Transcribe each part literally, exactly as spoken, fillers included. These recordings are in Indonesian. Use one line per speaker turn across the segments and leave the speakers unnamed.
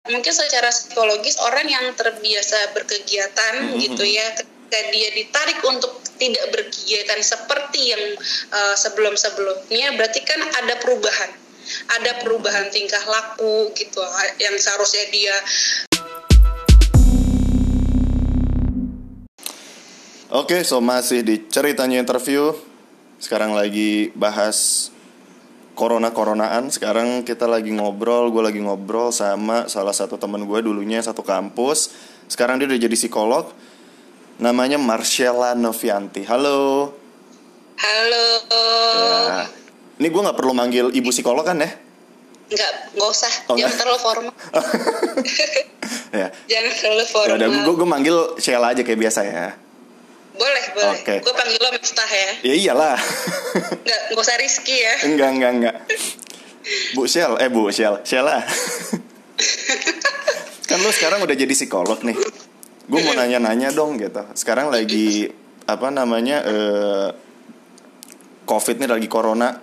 mungkin secara psikologis orang yang terbiasa berkegiatan mm-hmm. gitu ya, ketika dia ditarik untuk tidak berkegiatan seperti yang uh, sebelum-sebelumnya, berarti kan ada perubahan, ada perubahan tingkah laku gitu, yang seharusnya dia.
Oke, so masih di ceritanya interview. Sekarang lagi bahas corona-coronaan. Sekarang kita lagi ngobrol, gue lagi ngobrol sama salah satu teman gue dulunya satu kampus. Sekarang dia udah jadi psikolog. Namanya Marcella Novianti. Halo.
Halo.
Ya. Ini gue gak perlu manggil ibu psikolog kan ya?
Enggak, gak usah. Oh, jangan enggak? Terlalu formal.
Ya.
Jangan terlalu formal.
Yaudah, gue, gue manggil Sheila aja kayak biasa ya.
Boleh, boleh.
Okay.
Gue panggil lo Miftah ya.
Ya iyalah.
Enggak, gak usah Rizky ya.
Enggak, enggak, enggak. Bu Shell, eh Bu Shell, Sheila. Kan lo sekarang udah jadi psikolog nih. Gue mau nanya-nanya dong gitu. Sekarang lagi apa namanya eh, COVID nih, lagi corona.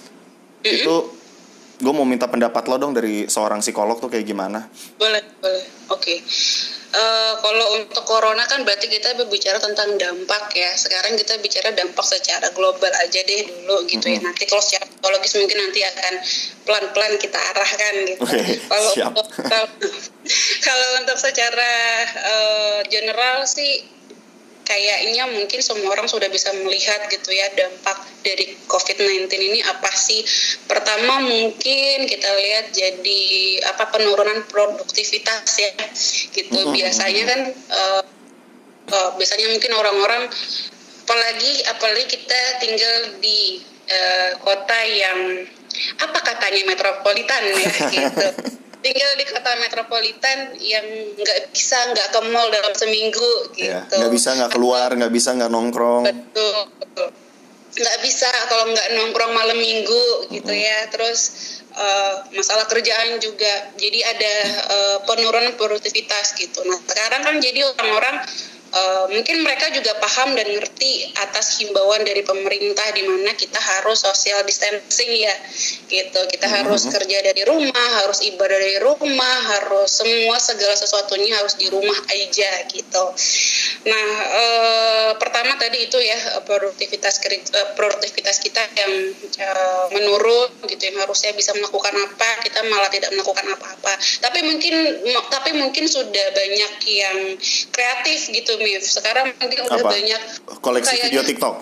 Itu gue mau minta pendapat lo dong dari seorang psikolog tuh kayak gimana?
Boleh, boleh. Oke. Okay. Uh, kalau untuk corona kan berarti kita berbicara tentang dampak ya. Sekarang kita bicara dampak secara global aja deh dulu gitu mm-hmm. ya. Nanti kalau secara psikologis mungkin nanti akan pelan-pelan kita arahkan gitu.
Okay,
kalau
siap.
untuk kalau, kalau untuk secara uh, general sih kayaknya mungkin semua orang sudah bisa melihat gitu ya dampak dari covid sembilan belas ini apa sih. Pertama mungkin kita lihat jadi apa penurunan produktivitas ya gitu. Mm-hmm. Biasanya kan uh, uh, biasanya mungkin orang-orang apalagi apalagi kita tinggal di uh, kota yang apa katanya metropolitan ya gitu. Tinggal di kota metropolitan yang nggak bisa nggak ke mall dalam seminggu gitu.
Ya, nggak bisa nggak keluar, nggak bisa nggak nongkrong.
Betul, betul. Nggak bisa kalau nggak nongkrong malam minggu gitu mm-hmm. ya. Terus uh, masalah kerjaan juga. Jadi ada uh, penurunan produktivitas gitu. Nah sekarang kan jadi orang-orang Uh, mungkin mereka juga paham dan ngerti atas himbauan dari pemerintah di mana kita harus social distancing ya gitu. Kita mm-hmm. harus kerja dari rumah, harus ibadah dari rumah, harus semua segala sesuatunya harus di rumah aja gitu. Nah uh, pertama tadi itu ya produktivitas uh, produktivitas kita yang uh, menurun gitu, yang harusnya bisa melakukan apa kita malah tidak melakukan apa-apa. Tapi mungkin tapi mungkin sudah banyak yang kreatif gitu. Sekarang mungkin udah
apa?
Banyak
koleksi
kayaknya,
video TikTok.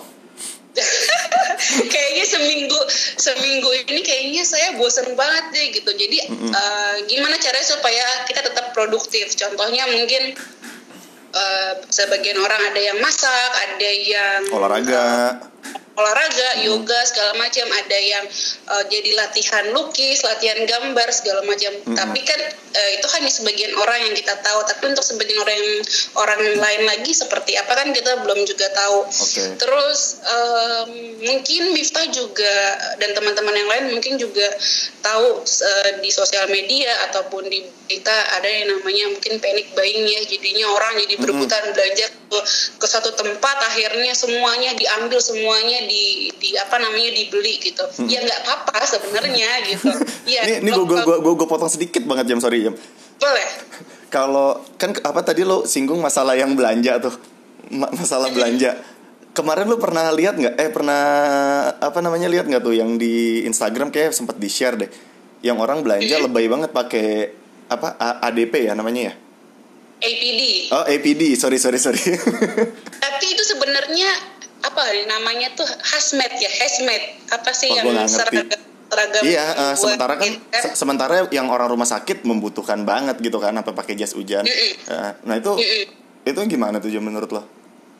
Kayaknya seminggu seminggu ini kayaknya saya bosan banget deh gitu. Jadi mm-hmm. uh, gimana caranya supaya kita tetap produktif? Contohnya mungkin uh, sebagian orang ada yang masak, ada yang
olahraga. Uh,
olahraga, yoga segala macam, ada yang uh, jadi latihan lukis, latihan gambar segala macam. Mm-hmm. Tapi kan uh, itu hanya sebagian orang yang kita tahu. Tapi untuk sebagian orang yang orang lain lagi seperti apa kan kita belum juga tahu.
Okay.
Terus um, mungkin Miftah juga dan teman-teman yang lain mungkin juga tahu uh, di sosial media ataupun di berita ada yang namanya mungkin panic buying ya. Jadinya orang jadi berebutan mm-hmm. belanja ke, ke satu tempat, akhirnya semuanya diambil, semuanya di di apa namanya dibeli gitu. Hmm. Ya nggak apa-apa sebenarnya gitu. Ya.
Ini ini gue gue gue gue potong sedikit banget Jam, sorry Jam.
Boleh.
Kalau kan apa tadi lo singgung masalah yang belanja tuh, Ma- masalah belanja. Kemarin lo pernah lihat nggak? Eh pernah apa namanya lihat nggak tuh yang di Instagram kayak sempat di share deh, yang orang belanja lebay banget pakai apa A- ADP ya namanya ya?
A P D.
Oh A P D, sorry sorry sorry.
Tapi itu sebenarnya apa namanya tuh hazmat ya, hazmat apa sih
oh,
yang seragam seragam
iya uh, sementara kan
gitu, kan?
Se- sementara yang orang rumah sakit membutuhkan banget gitu kan, apa pakai jas hujan. uh, nah itu Mm-mm. itu gimana tuh Jam menurut lo? Uh,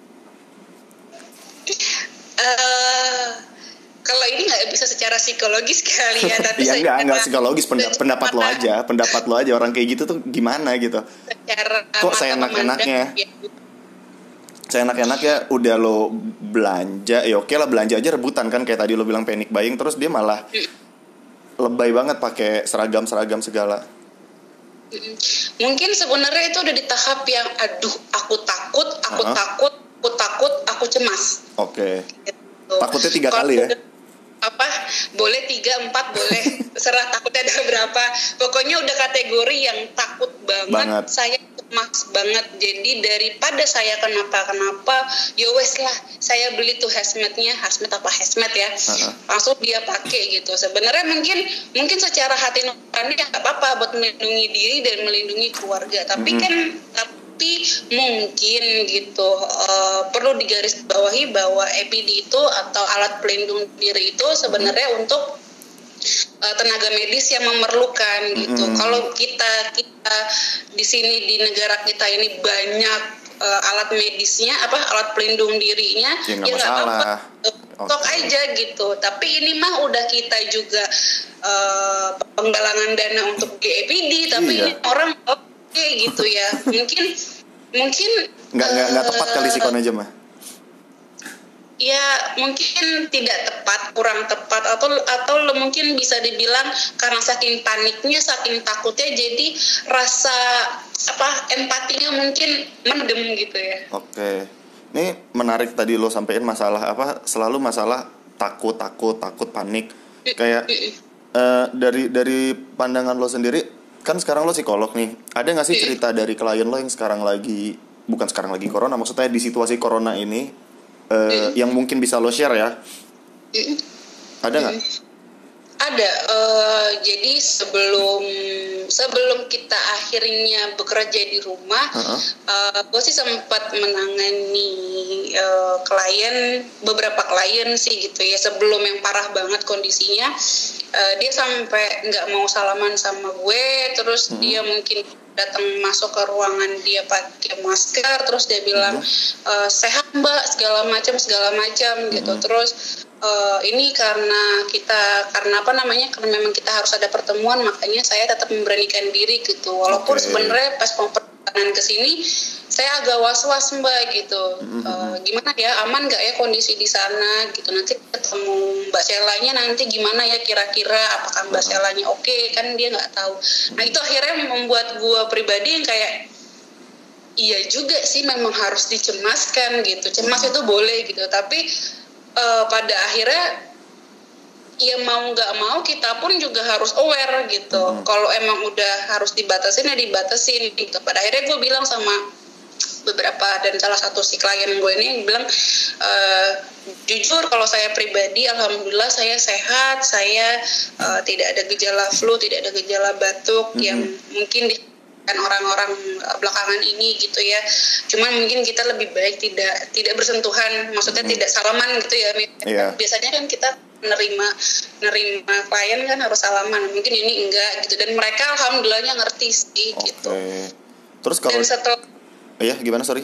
kalau ini nggak bisa secara psikologis kali ya, tapi
ya
saya
enggak enggak psikologis, pendapat, pendapat lo aja pendapat lo aja orang kayak gitu tuh gimana gitu.
Secara
kok saya enak-enaknya ya. Saya enak-enaknya udah lo belanja, ya oke lah belanja aja rebutan kan, kayak tadi lo bilang panic buying, terus dia malah lebay banget pakai seragam-seragam segala.
Mungkin sebenarnya itu udah di tahap yang aduh aku takut, aku uh-huh. takut, aku takut, aku cemas.
Oke. Okay.
Gitu.
Takutnya tiga Kalo kali ya?
Apa boleh tiga empat boleh serah takutnya ada berapa, pokoknya udah kategori yang takut banget,
banget.
saya cemas banget. Jadi daripada saya kenapa-kenapa, ya wes lah, saya beli tuh hazmatnya, hazmat apa hazmat ya, uh-huh. langsung dia pakai gitu. Sebenarnya mungkin mungkin secara hati nurani ya nggak apa-apa buat melindungi diri dan melindungi keluarga, tapi mm-hmm. kan tapi mungkin gitu uh, perlu digarisbawahi bahwa A P D itu atau alat pelindung diri itu sebenarnya mm-hmm. untuk uh, tenaga medis yang memerlukan gitu. Mm-hmm. Kalau kita kita di sini di negara kita ini banyak uh, alat medisnya, apa alat pelindung dirinya,
ya nggak
ya
masalah.
Stok okay. aja gitu. Tapi ini mah udah kita juga uh, penggalangan dana untuk G A P D, tapi iya. ini orang oke okay, gitu ya. Mungkin mungkin
nggak nggak uh, nggak tepat kali sih aja mah.
Ya mungkin tidak tepat, kurang tepat, atau atau mungkin bisa dibilang karena saking paniknya, saking takutnya, jadi rasa apa empatinya mungkin mendem gitu ya.
Oke, ini menarik tadi lo sampein masalah apa, selalu masalah takut takut takut panik. Kayak uh, dari dari pandangan lo sendiri, kan sekarang lo psikolog nih, ada nggak sih cerita dari klien lo yang sekarang lagi bukan sekarang lagi corona, maksudnya di situasi corona ini? Uh, mm. Yang mungkin bisa lo share ya, mm. ada nggak? Mm.
Ada. Uh, jadi sebelum sebelum kita akhirnya bekerja di rumah, uh-huh. uh, gue sih sempat menangani uh, klien, beberapa klien sih gitu ya. Sebelum yang parah banget kondisinya, uh, dia sampai nggak mau salaman sama gue, terus uh-huh. dia mungkin datang masuk ke ruangan dia pakai masker, terus dia bilang uh-huh. e, sehat mbak, segala macam segala macam uh-huh. gitu. Terus uh, ini karena kita karena apa namanya karena memang kita harus ada pertemuan, makanya saya tetap memberanikan diri gitu. Walaupun okay. sebenarnya pas mau perjalanan ke sini saya agak was-was mbak gitu. Uh-huh. Uh, gimana ya, aman nggak ya kondisi di sana gitu. Nanti ketemu Mbak Selanya nanti gimana ya kira-kira, apakah Mbak Selanya oke okay? Kan dia nggak tahu. Nah itu akhirnya membuat gue pribadi yang kayak iya juga sih, memang harus dicemaskan gitu. Cemas itu boleh gitu, tapi uh, pada akhirnya ya mau nggak mau kita pun juga harus aware gitu. Uh-huh. Kalau emang udah harus dibatasin ya dibatasin gitu. Pada akhirnya gue bilang sama beberapa dan salah satu si klien gue ini bilang, e, jujur kalau saya pribadi alhamdulillah saya sehat, saya uh, tidak ada gejala flu, tidak ada gejala batuk mm-hmm. yang mungkin kan orang-orang belakangan ini gitu ya. Cuman mungkin kita lebih baik tidak tidak bersentuhan, maksudnya mm-hmm. tidak salaman gitu ya. Yeah. Biasanya kan kita nerima nerima klien kan harus salaman, mungkin ini enggak gitu, dan mereka alhamdulillahnya ngerti sih okay. gitu.
Terus kalau
dan setelah
Iya, gimana sorry?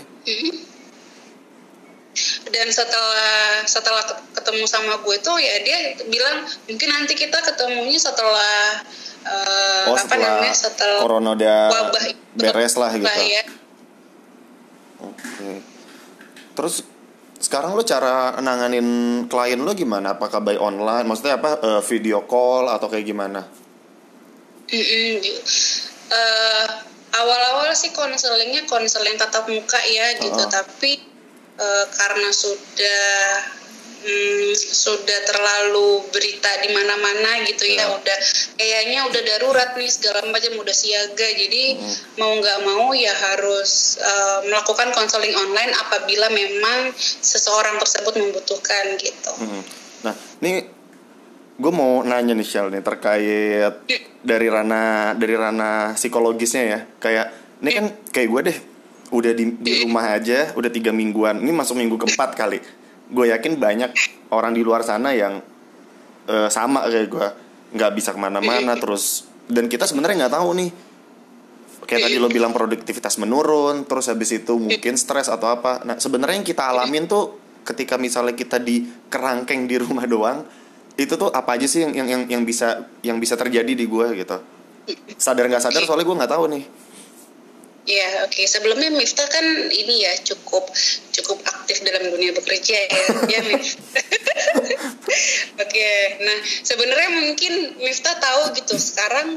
Dan setelah setelah ketemu sama gue tuh ya dia bilang mungkin nanti kita ketemunya setelah uh,
oh,
apa namanya setelah
corona udah
wabah
beres lah gitu.
Ya.
Oke. Okay. Terus sekarang lo cara nanganin klien lo gimana? Apakah by online? Maksudnya apa? Uh, video call atau kayak gimana?
Mm-mm. Uh, awal-awal sih konselingnya konseling tatap muka ya gitu, uh-huh. tapi e, karena sudah mm, sudah terlalu berita di mana-mana gitu ya, uh-huh. udah kayaknya udah darurat nih segala macam, udah siaga, jadi uh-huh. mau nggak mau ya harus e, melakukan konseling online apabila memang seseorang tersebut membutuhkan gitu.
Uh-huh. Nah, ini gue mau nanya nih Shell nih terkait dari ranah dari ranah psikologisnya ya. Kayak ini kan kayak gue deh udah di, di rumah aja udah tiga mingguan, ini masuk minggu keempat kali. Gue yakin banyak orang di luar sana yang uh, sama kayak gue, nggak bisa kemana-mana terus, dan kita sebenarnya nggak tahu nih. Kayak tadi lo bilang produktivitas menurun, terus habis itu mungkin stres atau apa. Nah sebenarnya yang kita alamin tuh ketika misalnya kita di kerangkeng di rumah doang, itu tuh apa aja sih yang yang yang, yang bisa yang bisa terjadi di gue gitu. Sadar nggak sadar soalnya gue nggak tahu nih.
Ya oke, okay. Sebelumnya Miftah kan ini ya cukup cukup aktif dalam dunia bekerja ya, ya Miftah. Oke, okay. Nah sebenarnya mungkin Miftah tahu gitu sekarang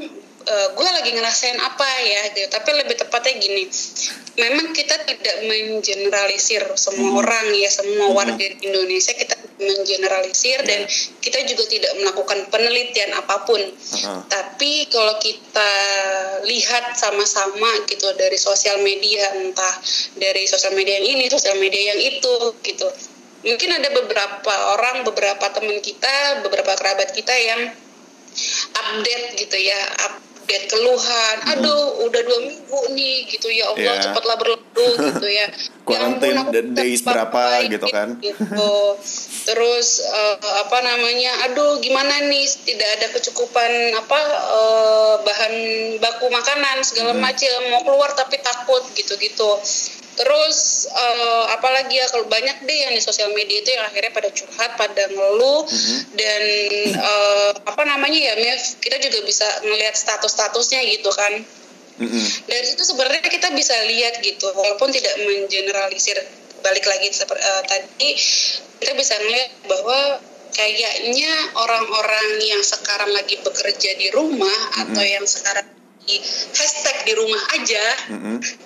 uh, gue lagi ngerasain apa ya gitu. Tapi lebih tepatnya gini, memang kita tidak mengeneralisir semua hmm. orang ya, semua warga di Indonesia kita mengeneralisir, yeah. dan kita juga tidak melakukan penelitian apapun. Uh-huh. Tapi kalau kita lihat sama-sama gitu dari sosial media, entah dari sosial media yang ini, sosial media yang itu gitu. Mungkin ada beberapa orang, beberapa teman kita, beberapa kerabat kita yang update gitu ya, update keluhan, aduh udah dua minggu nih gitu, ya Allah yeah. cepatlah berlalu gitu ya.
Quarantine days berapa gitu kan.
Gitu. Terus uh, apa namanya, aduh gimana nih tidak ada kecukupan apa uh, bahan baku makanan segala hmm. macam, mau keluar tapi takut gitu-gitu. Terus uh, apalagi ya, kalau banyak deh yang di sosial media itu yang akhirnya pada curhat, pada ngeluh, mm-hmm. dan uh, apa namanya ya, Mif, kita juga bisa ngelihat status-statusnya gitu kan. Mm-hmm. Dari situ sebenarnya kita bisa lihat gitu, walaupun tidak mengeneralisir, balik lagi seperti uh, tadi, kita bisa ngelihat bahwa kayaknya orang-orang yang sekarang lagi bekerja di rumah, mm-hmm. atau yang sekarang di hashtag di rumah aja, mm-hmm.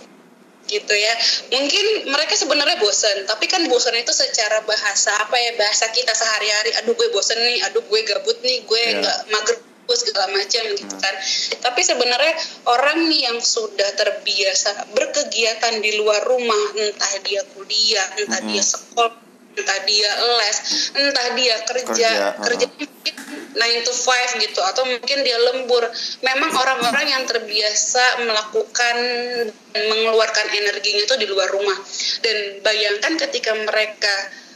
gitu ya, mungkin mereka sebenarnya bosan, tapi kan bosan itu secara bahasa apa ya, bahasa kita sehari-hari, aduh gue bosan nih, aduh gue gabut nih, gue yeah. nggak mager segala macam gitu kan. Tapi sebenarnya orang nih yang sudah terbiasa berkegiatan di luar rumah, entah dia kuliah, entah mm-hmm. dia sekolah, entah dia les, entah dia kerja, kerja, kerja nine to five gitu, atau mungkin dia lembur. Memang orang-orang yang terbiasa melakukan dan mengeluarkan energinya itu di luar rumah. Dan bayangkan ketika mereka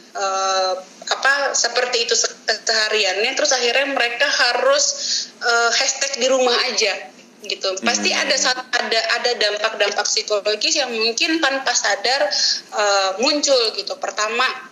uh, apa seperti itu sehariannya, terus akhirnya mereka harus uh, hashtag di rumah aja gitu. Pasti ada ada ada dampak-dampak psikologis yang mungkin tanpa sadar uh, muncul gitu. Pertama,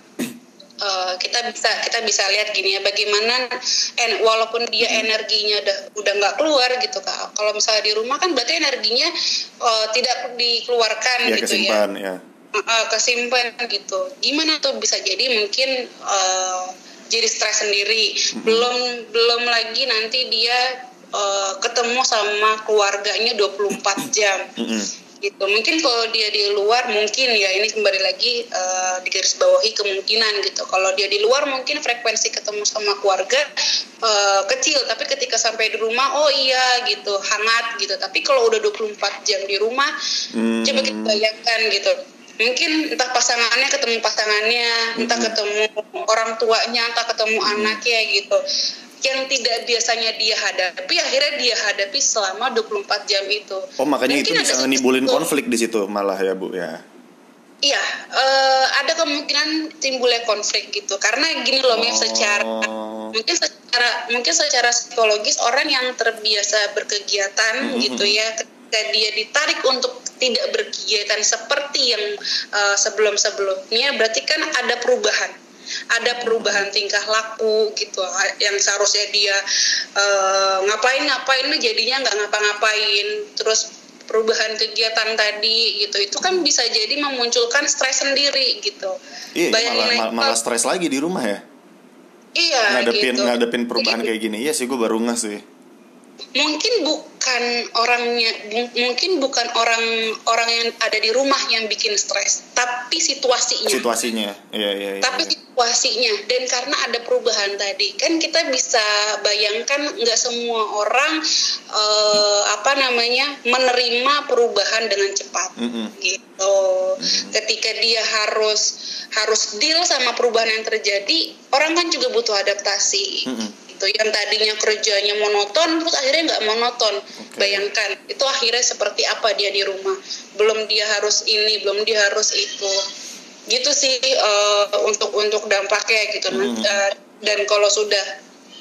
Uh, kita bisa kita bisa lihat gini ya, bagaimana en, walaupun dia energinya udah udah nggak keluar gitu kak. Kalau misalnya di rumah kan berarti energinya uh, tidak dikeluarkan ya, gitu kesimpan, ya, ya. Uh, kesimpan gitu. Gimana tuh bisa jadi mungkin uh, jadi stres sendiri. Mm-hmm. Belum belum lagi nanti dia uh, ketemu sama keluarganya dua puluh empat jam. Mm-hmm. gitu. Mungkin kalau dia di luar, mungkin ya ini kembali lagi uh, digarisbawahi kemungkinan gitu. Kalau dia di luar mungkin frekuensi ketemu sama keluarga uh, kecil, tapi ketika sampai di rumah, oh iya gitu, hangat gitu. Tapi kalau udah dua puluh empat jam di rumah, hmm. coba kita bayangkan gitu. Mungkin entah pasangannya ketemu pasangannya, entah ketemu orang tuanya, entah ketemu hmm. anaknya gitu. Yang tidak biasanya dia hadapi, akhirnya dia hadapi selama dua puluh empat jam itu.
Oh, makanya mungkin itu bisa menimbulin konflik di situ malah ya, Bu ya.
Iya, uh, ada kemungkinan timbulnya konflik gitu. Karena gini loh, Mif, oh. secara mungkin secara mungkin secara psikologis orang yang terbiasa berkegiatan mm-hmm. gitu ya, ketika dia ditarik untuk tidak berkegiatan seperti yang uh, sebelum-sebelumnya, berarti kan ada perubahan. Ada perubahan tingkah laku gitu, yang seharusnya dia uh, ngapain-ngapain jadinya nggak ngapa-ngapain, terus perubahan kegiatan tadi gitu, itu kan bisa jadi memunculkan stres sendiri gitu.
Iya, malah, malah, malah stres lagi di rumah ya.
Iya,
ngadepin
gitu.
ngadepin perubahan mungkin, kayak gini. Iya sih, gue baru ngeh sih.
Mungkin bukan orangnya, mungkin bukan orang orang yang ada di rumah yang bikin stres, tapi situasinya.
Situasinya, iya iya. iya
tapi
iya.
situasinya, dan karena ada perubahan tadi, kan kita bisa bayangkan nggak semua orang uh, apa namanya menerima perubahan dengan cepat, mm-hmm. gitu. Mm-hmm. Ketika dia harus harus deal sama perubahan yang terjadi, orang kan juga butuh adaptasi. Mm-hmm. Itu yang tadinya kerjanya monoton terus akhirnya nggak monoton. Okay. Bayangkan itu akhirnya seperti apa dia di rumah, belum dia harus ini, belum dia harus itu, gitu sih uh, untuk untuk dampaknya gitu. Mm-hmm. uh, dan kalau sudah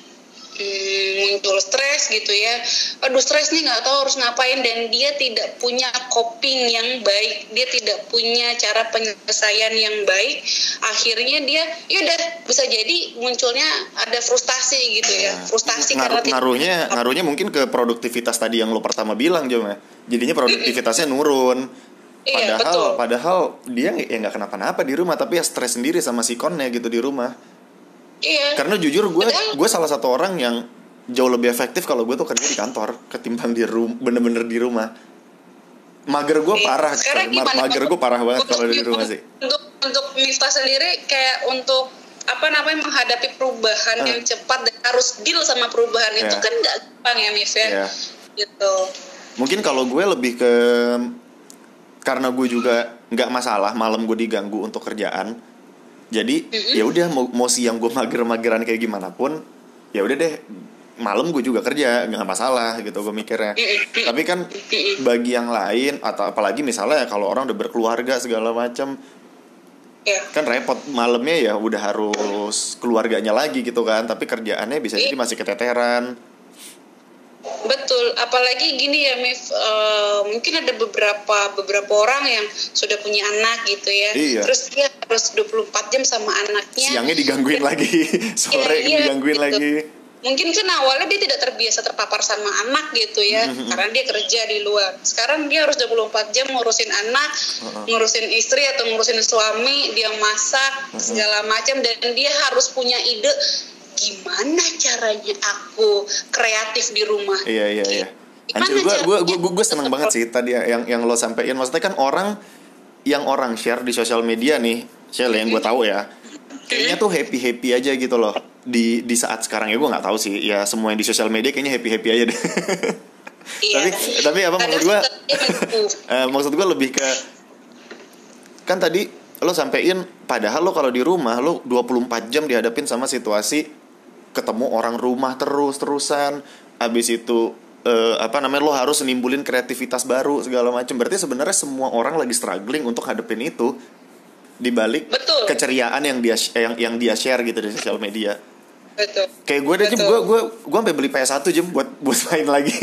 Hmm, muncul stres gitu ya, aduh stres nih nggak tahu harus ngapain, dan dia tidak punya coping yang baik, dia tidak punya cara penyelesaian yang baik, akhirnya dia yaudah bisa jadi munculnya ada frustasi gitu ya, frustasi
Ngaruh,
karena
ngaruhnya tidak... ngaruhnya mungkin ke produktivitas tadi yang lo pertama bilang, Jom ya, jadinya produktivitasnya nurun. Padahal iya, betul. padahal dia ya nggak kenapa-napa di rumah, tapi ya stres sendiri sama sikonnya gitu di rumah.
Iya.
Karena jujur gue gue salah satu orang yang jauh lebih efektif kalau gue tuh kerja di kantor ketimbang di rumah, bener-bener di rumah. Mager gue parah,
sekarang
Ma-
gimana
mager gue parah banget kalau di rumah sih.
Untuk untuk Miftah sendiri kayak untuk apa namanya menghadapi perubahan
uh.
yang cepat dan harus deal sama perubahan yeah. itu kan nggak gampang ya Mif ya. Yeah. Gitu.
Mungkin kalau gue lebih ke karena gue juga nggak masalah malam gue diganggu untuk kerjaan. Jadi mm-hmm. ya udah mau, mau siang gue mager-mageran kayak gimana pun, ya udah deh malam gue juga kerja, nggak masalah gitu gue mikirnya. Mm-hmm. Tapi kan mm-hmm. bagi yang lain atau apalagi misalnya kalau orang udah berkeluarga segala macam, yeah. kan repot malamnya ya udah harus keluarganya lagi gitu kan. Tapi kerjaannya bisa jadi masih keteteran.
Betul, apalagi gini ya Mif, uh, mungkin ada beberapa beberapa orang yang sudah punya anak gitu ya,
iya.
terus dia harus dua puluh empat jam sama anaknya.
Siangnya digangguin dan, lagi, sore iya, digangguin gitu. lagi.
Mungkin kan awalnya dia tidak terbiasa terpapar sama anak gitu ya, mm-hmm. karena dia kerja di luar. Sekarang dia harus dua puluh empat jam ngurusin anak, uh-huh. ngurusin istri atau ngurusin suami, dia masak, uh-huh. segala macam, dan dia harus punya ide gimana caranya aku kreatif di rumah.
Iya iya iya. Anjir, gue gue gue gue seneng banget sih tadi yang yang lo sampein. Maksudnya kan orang yang orang share di sosial media nih, share yang gue tahu ya, kayaknya tuh happy happy aja gitu loh di di saat sekarang ya. Gue nggak tahu sih ya, semua yang di sosial media kayaknya happy happy aja deh. Iya. tapi tapi apa maksud gue? uh, maksud gue lebih ke kan tadi lo sampein, padahal lo kalau di rumah lo dua puluh empat jam dihadapin sama situasi ketemu orang rumah terus-terusan, abis itu uh, apa namanya lo harus nimbulin kreativitas baru segala macam. Berarti sebenarnya semua orang lagi struggling untuk hadepin itu dibalik Betul. keceriaan yang dia yang yang dia share gitu di sosial media.
Betul.
Kayak gue deh, gue gue gue sampai beli P S satu Jem buat buat main lagi.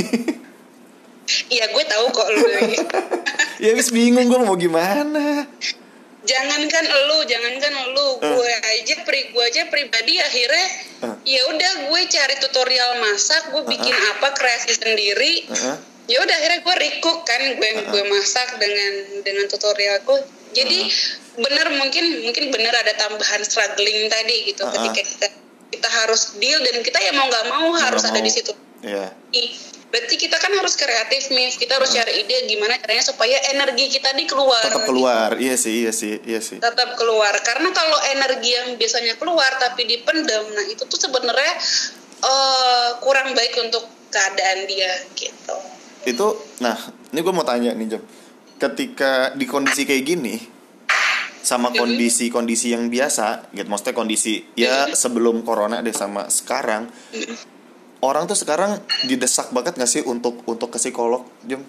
Iya gue tahu kok lo.
Ya habis bingung gue mau gimana.
Jangankan elu, jangankan elu, uh. gue aja, pri, gue aja pribadi akhirnya, uh. ya udah gue cari tutorial masak, gue bikin uh-uh. apa kreasi sendiri, uh-uh. ya udah akhirnya gue recook kan, gue uh-uh. gue masak dengan dengan tutorialku, jadi uh-uh. bener mungkin mungkin bener ada tambahan struggling tadi gitu, uh-uh. ketika kita kita harus deal dan kita ya mau nggak mau harus mau. ada di situ.
Yeah.
Berarti kita kan harus kreatif, Mif. Kita harus cari ide gimana caranya supaya energi kita ini keluar.
Tetap keluar, gitu. iya sih, iya sih, iya sih.
Tetap keluar. Karena kalau energi yang biasanya keluar tapi dipendam, nah itu tuh sebenarnya uh, kurang baik untuk keadaan dia, gitu.
Itu, nah, ini gue mau tanya nih, Jom. Ketika di kondisi kayak gini, sama kondisi-kondisi yang biasa, gitu, maksudnya kondisi ya sebelum corona deh sama sekarang. Orang tuh sekarang didesak banget nggak sih untuk untuk ke psikolog, Jom?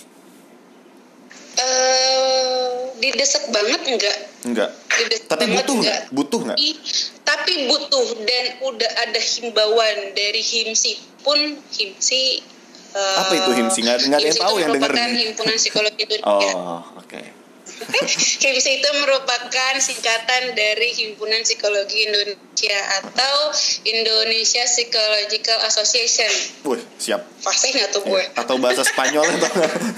Uh, didesak banget enggak?
Enggak.
Didesak
tapi butuh nggak? Butuh nggak?
Tapi butuh, dan udah ada himbauan dari HIMSI pun HIMSI. Uh,
Apa itu HIMSI? Nggak nggak ada yang tahu yang denger.
Himpunan Psikologi Indonesia.
Oh, oke. Okay.
HIMSI itu merupakan singkatan dari Himpunan Psikologi Indonesia atau Indonesia Psychological Association.
Wih, siap.
Fasih nggak tuh gue?
Atau bahasa Spanyol atau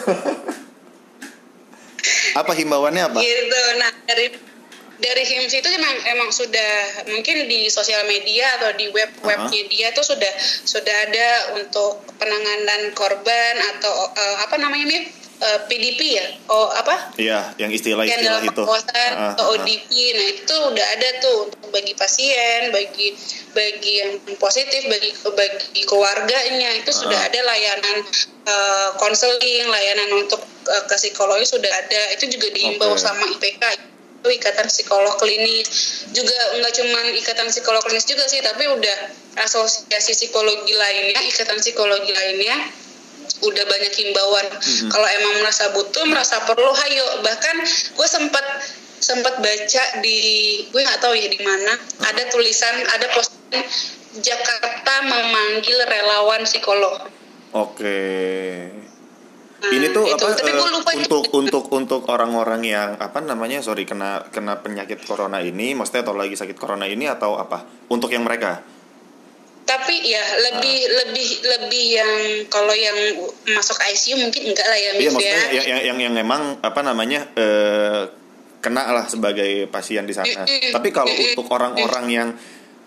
apa himbauannya apa?
Gitu. Nah dari dari HIMSI itu emang emang sudah mungkin di sosial media atau di web webnya uh-huh. dia tuh sudah sudah ada untuk penanganan korban atau uh, apa namanya nih? Uh, P D P ya, oh apa?
Iya, yang istilah-istilah itu.
Uh, atau O D P, uh, nah itu udah ada tuh untuk bagi pasien, bagi bagi yang positif, bagi bagi keluarganya itu uh. sudah ada layanan konseling, uh, layanan untuk uh, ke psikologi sudah ada. Itu juga diimbau okay. sama I P K, itu Ikatan Psikolog Klinis. Juga nggak cuma Ikatan Psikolog Klinis juga sih, tapi udah asosiasi psikologi lainnya, Ikatan Psikologi lainnya. Udah banyak himbauan. Mm-hmm. Kalau emang merasa butuh, merasa perlu, hayo. Bahkan gue sempat sempat baca di, gue nggak tahu ya di mana, uh-huh. ada tulisan, ada postingan Jakarta memanggil relawan psikolog.
Oke. Nah, ini tuh itu. apa? Tapi gue lupa untuk itu. untuk untuk orang-orang yang apa namanya, sorry kena kena penyakit corona ini, maksudnya atau lagi sakit corona ini atau apa? Untuk yang mereka.
Tapi ya lebih uh. lebih lebih yang kalau yang masuk I C U mungkin enggak lah ya, Mif,
iya, maksudnya
ya.
Yang, yang yang yang memang apa namanya eh, kena lah sebagai pasien di sana. Mm-mm. Tapi kalau Mm-mm. untuk orang-orang yang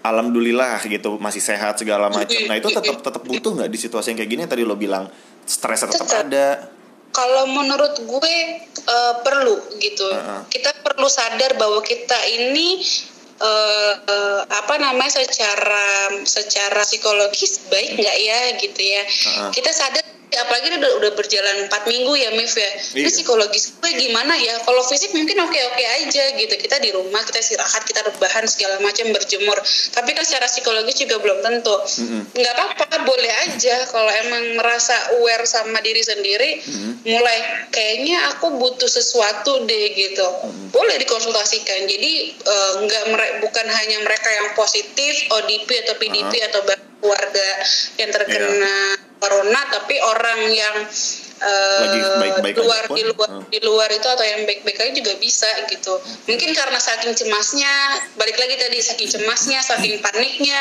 alhamdulillah gitu masih sehat segala macam. Nah itu tetap tetap butuh nggak di situasi yang kayak gini yang tadi lo bilang stresnya tetap ada?
Kalau menurut gue uh, perlu gitu.
Uh-uh.
Kita perlu sadar bahwa kita ini uh, uh, apa namanya secara secara psikologis baik nggak ya gitu ya. Uh-uh. Kita sadar apalagi udah udah berjalan empat minggu ya Mif ya. Ini
Iya.
psikologis gue gimana ya? Kalau fisik mungkin oke-oke aja gitu. Kita di rumah, kita istirahat, kita rebahan segala macam berjemur. Tapi kan secara psikologis juga belum tentu. Mm-hmm. Nggak apa-apa, boleh aja kalau emang merasa aware sama diri sendiri, mm-hmm. mulai kayaknya aku butuh sesuatu deh gitu. Mm-hmm. Boleh dikonsultasikan. Jadi uh, nggak mere- bukan hanya mereka yang positif, O D P atau P D P uh-huh. atau keluarga yang terkena yeah. corona, tapi orang yang uh,
lagi baik-baik
luar
pun,
di luar
uh.
di luar itu atau yang baik-baik aja juga bisa gitu. Mungkin karena saking cemasnya, balik lagi tadi saking cemasnya, saking paniknya,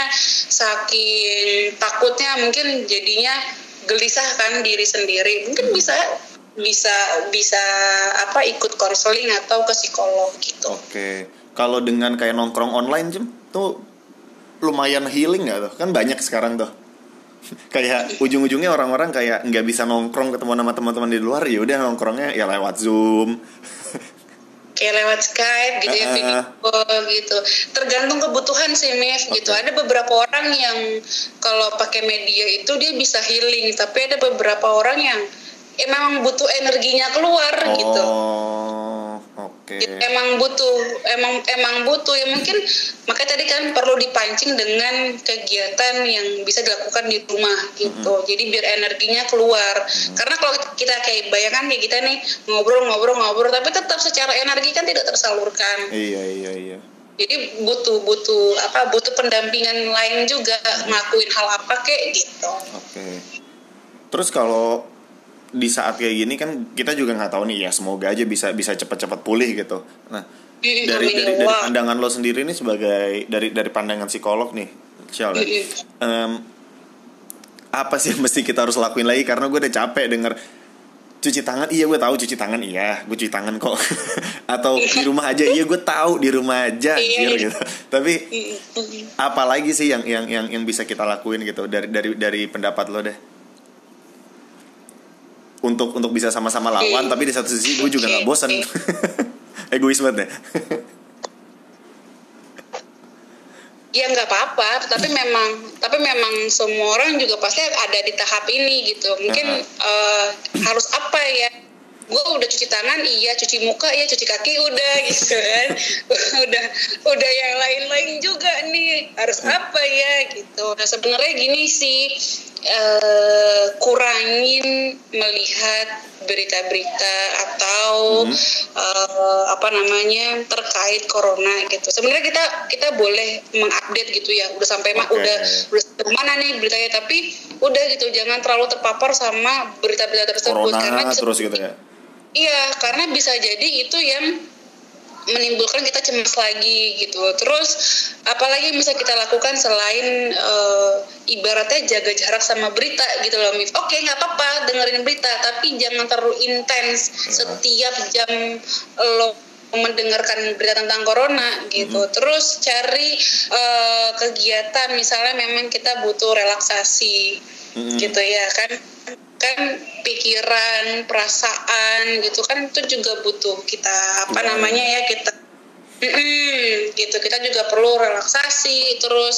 saking takutnya, mungkin jadinya gelisah kan diri sendiri. Mungkin bisa bisa bisa apa ikut konseling atau ke psikolog gitu.
Oke. Kalau dengan kayak nongkrong online Jem, tuh lumayan healing nggak tuh? Kan banyak sekarang tuh. Kayak ujung-ujungnya orang-orang kayak nggak bisa nongkrong ketemu sama teman-teman di luar, ya udah nongkrongnya ya lewat Zoom.
Kayak lewat Skype gitu ya, video uh, gitu. Tergantung kebutuhan sih Mif okay. gitu. Ada beberapa orang yang kalau pakai media itu dia bisa healing, tapi ada beberapa orang yang emang butuh energinya keluar
oh,
gitu.
Oke.
Okay. Emang butuh, emang emang butuh ya mungkin makanya tadi kan perlu dipancing dengan kegiatan yang bisa dilakukan di rumah gitu. Mm-hmm. Jadi biar energinya keluar. Mm-hmm. Karena kalau kita kayak bayangan kayak kita nih ngobrol-ngobrol-ngobrol, tapi tetap secara energi kan tidak tersalurkan.
Iya iya iya.
Jadi butuh butuh apa? Butuh pendampingan lain juga, mm-hmm. ngelakuin hal apa kayak gitu.
Oke. Okay. Terus kalau di saat kayak gini kan kita juga nggak tahu nih ya, semoga aja bisa bisa cepat-cepat pulih gitu. Nah dari dari, dari pandangan lo sendiri nih sebagai dari dari pandangan psikolog nih, Syal, um, apa sih yang mesti kita harus lakuin lagi? Karena gue udah capek denger cuci tangan, iya gue tahu cuci tangan, iya gue cuci tangan kok. Atau di rumah aja, iya gue tahu di rumah aja gitu. Tapi apa lagi sih yang yang yang yang bisa kita lakuin gitu dari dari dari pendapat lo deh? Untuk untuk bisa sama-sama lawan, okay. tapi di satu sisi gue juga nggak okay. bosan, egois banget ya.
Ya nggak apa-apa, tapi memang tapi memang semua orang juga pasti ada di tahap ini gitu. Mungkin uh-huh. uh, harus apa ya? Gue udah cuci tangan, iya, cuci muka, iya, cuci kaki udah gitu kan. udah udah yang lain-lain juga nih. Harus apa ya gitu. Nah sebenarnya gini sih. Uh, kurangin melihat berita-berita atau hmm. uh, apa namanya terkait corona gitu. Sebenarnya kita kita boleh mengupdate gitu ya. Udah sampai okay. udah udah mana nih beritanya, tapi udah gitu jangan terlalu terpapar sama berita-berita tersebut
corona,
karena bisa,
terus gitu ya.
Iya, karena bisa jadi itu yang menimbulkan kita cemas lagi gitu. Terus apalagi yang bisa kita lakukan selain uh, ibaratnya jaga jarak sama berita gitu loh Mif. Oke, nggak apa-apa dengerin berita, tapi jangan terlalu intens setiap jam lo mendengarkan berita tentang corona gitu. Mm-hmm. Terus cari uh, kegiatan, misalnya memang kita butuh relaksasi mm-hmm. gitu ya kan. Kan pikiran, perasaan gitu kan itu juga butuh kita apa namanya ya kita mm, gitu kita juga perlu relaksasi, terus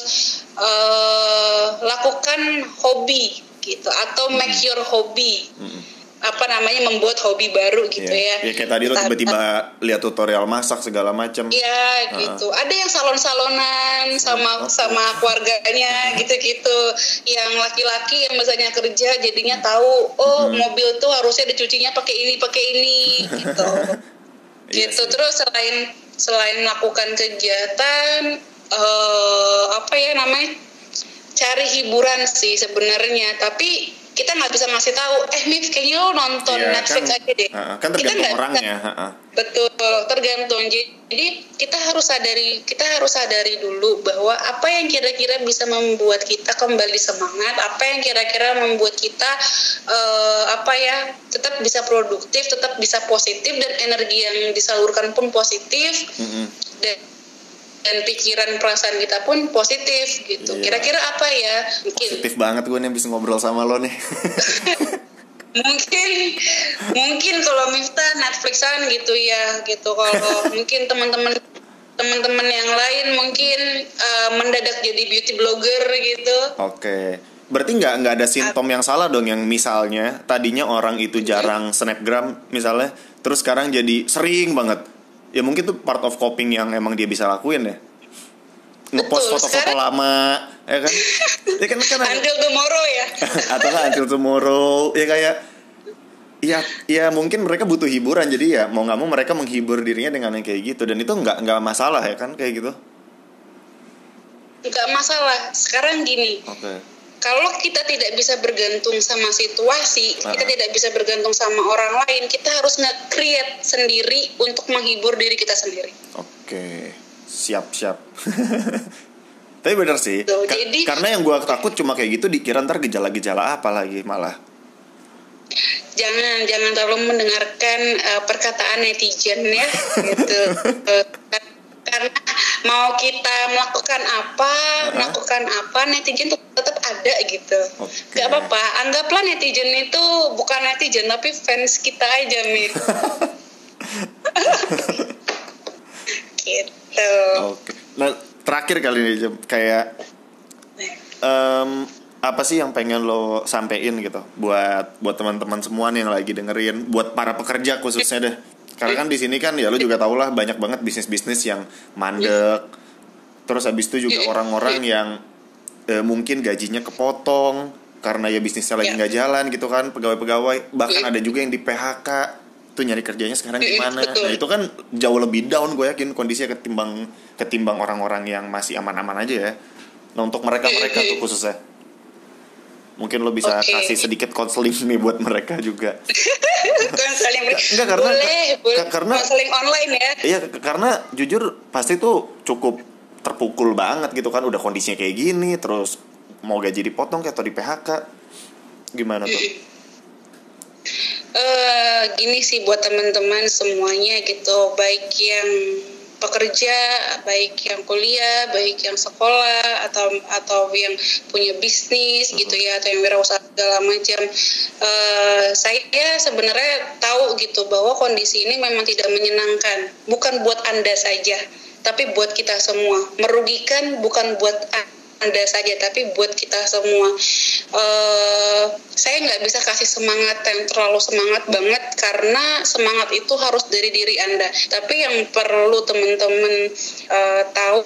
uh, lakukan hobi gitu atau make your hobby mm. apa namanya membuat hobi baru gitu yeah. ya.
Ya kayak tadi lo tiba-tiba lihat tutorial masak segala macam.
Iya uh. gitu. Ada yang salon-salonan sama okay. sama keluarganya gitu-gitu. Yang laki-laki yang misalnya kerja jadinya tahu oh hmm. mobil tuh harusnya dicucinya pakai ini pakai ini gitu. gitu. Yes. Terus selain selain melakukan kegiatan uh, apa ya namanya cari hiburan sih sebenarnya, tapi kita nggak bisa ngasih tahu, eh Mif kayaknya lo nonton ya, Netflix
kan,
aja deh.
Uh, kan tergantung kita orangnya. Bisa, uh,
betul, tergantung. Jadi kita harus sadari, kita harus sadari dulu bahwa apa yang kira-kira bisa membuat kita kembali semangat, apa yang kira-kira membuat kita uh, apa ya tetap bisa produktif, tetap bisa positif dan energi yang disalurkan pun positif. Mm-hmm. Dan dan pikiran perasaan kita pun positif gitu. Iya. Kira-kira apa ya? Mungkin.
Positif banget gue nih bisa ngobrol sama lo nih.
mungkin mungkin kalau Miftah Netflixan gitu ya gitu. Kalau mungkin teman-teman teman-teman yang lain mungkin uh, mendadak jadi beauty blogger gitu.
Oke. Berarti nggak nggak ada simptom yang salah dong, yang misalnya tadinya orang itu jarang snapgram misalnya, terus sekarang jadi sering banget. Ya mungkin tuh part of coping yang emang dia bisa lakuin ya. Ngepost foto-foto sekarang, lama, ya kan? Ya kan kan
until tomorrow ya.
Atau nggak until tomorrow, ya kayak, ya ya mungkin mereka butuh hiburan, jadi ya mau nggak mau mereka menghibur dirinya dengan yang kayak gitu, dan itu nggak nggak masalah ya kan kayak gitu.
Nggak masalah. Sekarang gini. Oke. Okay. Kalau kita tidak bisa bergantung sama situasi, uh-huh. kita tidak bisa bergantung sama orang lain, kita harus nge-create sendiri untuk menghibur diri kita sendiri.
Oke. Okay. Siap-siap. Tapi benar sih.
Tuh,
Ka-
jadi,
karena yang gue takut cuma kayak gitu dikira ntar gejala-gejala apa lagi malah.
Jangan jangan terlalu mendengarkan uh, perkataan netizen ya gitu. uh, karena mau kita melakukan apa, uh-huh. melakukan apa, netizen tuh tetap ada gitu. Okay. Gak apa-apa, anggaplah netizen itu bukan netizen tapi fans kita aja, Mir. Gitu.
Oke. Okay. Nah, terakhir kali ini kayak um, apa sih yang pengen lo sampein gitu buat buat teman-teman semua nih yang lagi dengerin, buat para pekerja khususnya deh. Karena kan di sini kan ya lo juga tau lah banyak banget bisnis-bisnis yang mandek. Terus habis itu juga orang-orang yang eh, mungkin gajinya kepotong karena ya bisnisnya lagi nggak jalan gitu kan, pegawai-pegawai, bahkan ada juga yang di P H K. Tuh nyari kerjanya sekarang gimana? Nah itu kan jauh lebih down gue yakin kondisinya ketimbang ketimbang orang-orang yang masih aman-aman aja ya. Nah untuk mereka-mereka tuh khususnya, mungkin lo bisa okay. kasih sedikit konseling nih buat mereka juga.
Konseling
enggak karena
boleh, boleh.
K- karena
konseling online ya.
Iya karena jujur pasti tuh cukup terpukul banget gitu kan, udah kondisinya kayak gini, terus mau gaji dipotong kayak atau di P H K, gimana tuh?
Uh, gini sih buat teman-teman semuanya gitu, baik yang pekerja, baik yang kuliah, baik yang sekolah atau atau yang punya bisnis gitu ya, atau yang wirausaha segala macam. Uh, saya sebenarnya tahu gitu bahwa kondisi ini memang tidak menyenangkan, bukan buat Anda saja, tapi buat kita semua. Merugikan bukan buat Anda saja, tapi buat kita semua. Uh, saya nggak bisa kasih semangat yang terlalu semangat banget, karena semangat itu harus dari diri Anda. Tapi yang perlu teman-teman uh, tahu,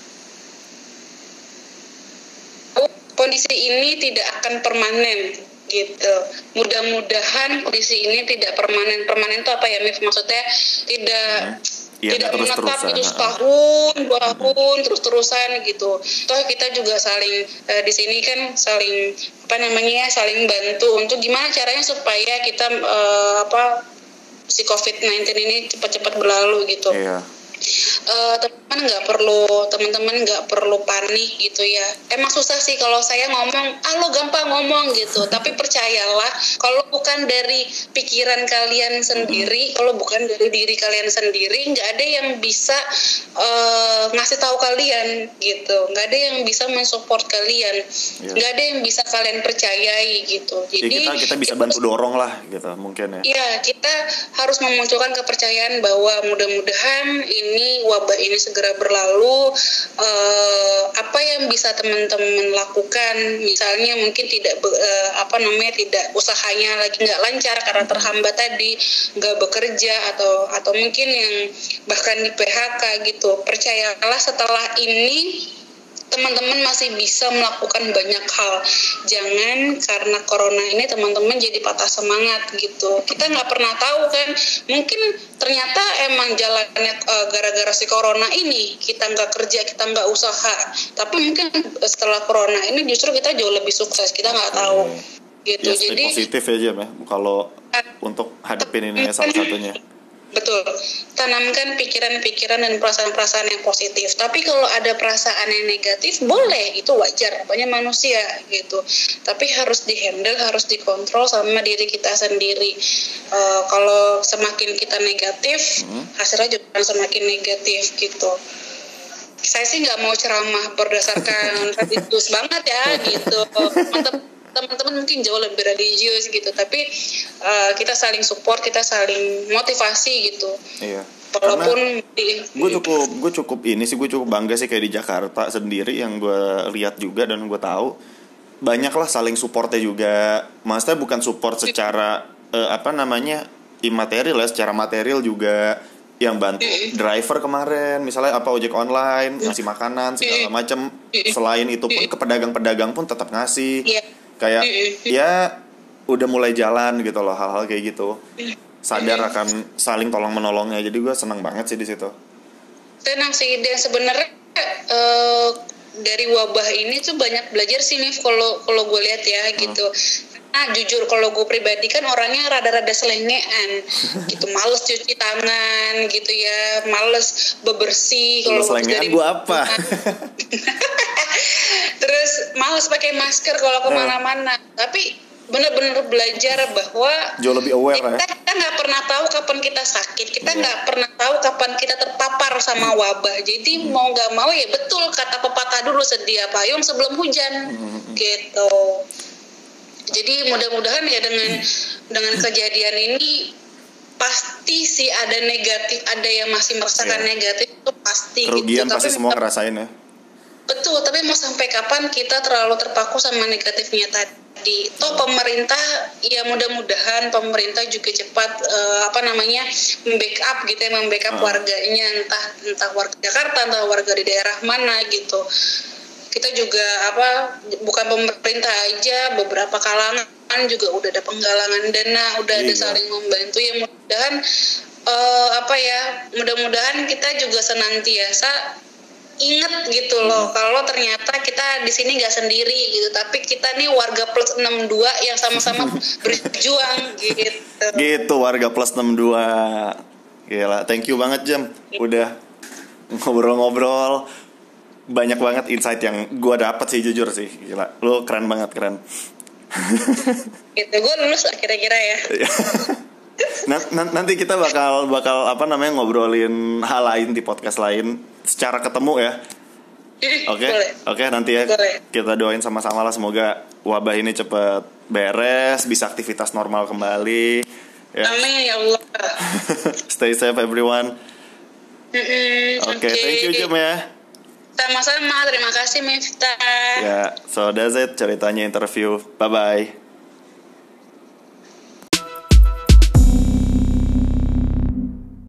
kondisi ini tidak akan permanen gitu. Mudah-mudahan kondisi ini tidak permanen. Permanen itu apa ya, Mif? Maksudnya tidak hmm. Ya, tidak menetap gitu setahun, dua tahun, terus-terusan gitu. Toh kita juga saling uh, di sini kan saling apa namanya saling bantu untuk gimana caranya supaya kita uh, apa si covid sembilan belas ini cepat-cepat berlalu gitu. Iya. Uh, teman-teman nggak perlu teman-teman nggak perlu panik gitu ya. Emang susah sih kalau saya ngomong, ah lo gampang ngomong gitu. Tapi percayalah, kalau bukan dari pikiran kalian sendiri, kalau bukan dari diri kalian sendiri, nggak ada yang bisa uh, ngasih tahu kalian gitu. Nggak ada yang bisa mensupport kalian. Yeah. Nggak ada yang bisa kalian percayai gitu. Jadi
ya, kita kita bisa bantu dorong lah gitu mungkin ya.
Iya, kita harus memunculkan kepercayaan bahwa mudah-mudahan ini wabah ini segera berlalu. Uh, apa yang bisa teman-teman lakukan, misalnya mungkin tidak uh, apa namanya tidak usahanya lagi nggak lancar karena terhambat tadi, nggak bekerja atau atau mungkin yang bahkan di P H K gitu. Percayalah setelah ini teman-teman masih bisa melakukan banyak hal. Jangan karena corona ini teman-teman jadi patah semangat gitu. Kita nggak pernah tahu kan, mungkin ternyata emang jalannya uh, gara-gara si corona ini kita nggak kerja, kita nggak usaha, tapi mungkin setelah corona ini justru kita jauh lebih sukses, kita nggak tahu gitu.
Ya,
jadi
positif aja ya kalau uh, untuk hadapin ini ya salah satunya.
Betul, tanamkan pikiran-pikiran dan perasaan-perasaan yang positif. Tapi kalau ada perasaan yang negatif, boleh, itu wajar, banyak manusia gitu. Tapi harus dihandle, harus dikontrol sama diri kita sendiri. Uh, kalau semakin kita negatif, hmm. hasilnya juga semakin negatif gitu. saya sih nggak mau ceramah berdasarkan religius banget ya gitu. Teman-teman mungkin jauh lebih religius gitu, tapi uh, kita saling support, kita saling motivasi gitu.
Iya.
Walaupun
gue cukup gue cukup ini sih gue cukup bangga sih kayak di Jakarta sendiri yang gue lihat juga dan gue tahu banyak lah saling supportnya juga. Maksudnya bukan support secara uh, apa namanya imaterial ya, secara material juga, yang bantu driver kemarin misalnya apa ojek online ngasih makanan segala macam. Selain itu pun ke pedagang-pedagang pun tetap ngasih. Kayak ya udah mulai jalan gitu loh hal-hal kayak gitu. Sadar akan saling tolong menolongnya. Jadi gue senang banget sih di situ.
Tenang sih, dan sebenarnya uh, dari wabah ini tuh banyak belajar sih Mif, kalau kalau gue lihat ya hmm. gitu. Nah jujur kalau gue pribadi kan orangnya rada-rada selengean gitu, males cuci tangan gitu ya, males bebersih kalau
selengean gue apa?
Terus males pakai masker kalau kemana-mana. Hmm. Tapi benar-benar belajar bahwa
jauh lebih aware
kita,
ya.
kita nggak pernah tahu kapan kita sakit, kita nggak yeah. pernah tahu kapan kita terpapar sama wabah. Jadi mm. mau nggak mau ya betul kata pepatah dulu, sedia payung sebelum hujan mm. gitu. Jadi mudah-mudahan ya dengan dengan kejadian ini pasti sih ada negatif, ada yang masih merasakan yeah. negatif itu pasti.
Kerugian
gitu.
pasti
Tapi
semua ngerasain ya.
Betul, tapi mau sampai kapan kita terlalu terpaku sama negatifnya tadi? Toh pemerintah, ya mudah-mudahan pemerintah juga cepat uh, apa namanya membackup gitu ya, membackup uh. warganya, entah entah warga Jakarta, entah warga di daerah mana gitu. Kita juga apa, bukan pemerintah aja, beberapa kalangan juga udah ada penggalangan dana, udah iya. ada saling membantu. Ya mudah-mudahan uh, apa ya, mudah-mudahan kita juga senantiasa ingat gitu loh, hmm. kalau ternyata kita di sini nggak sendiri gitu, tapi kita nih warga plus enam dua yang sama-sama berjuang gitu.
Gitu warga plus enam dua. Gila, thank you banget Jam, udah ngobrol-ngobrol, banyak banget insight yang gue dapet sih jujur sih, gila, lu keren banget, keren.
Gitu, gue lulus lah kira-kira ya.
Nanti kita bakal bakal apa namanya ngobrolin hal lain di podcast lain secara ketemu ya. Oke, okay? Oke okay, nanti ya boleh. Kita doain sama-sama lah semoga wabah ini cepet beres, bisa aktivitas normal kembali. Ya.
Amin ya Allah.
Stay safe everyone.
Mm-hmm,
Oke, okay, okay. Thank you Jam ya.
Sama-sama, terima kasih Miftah.
Ya, so that's it ceritanya interview. Bye bye.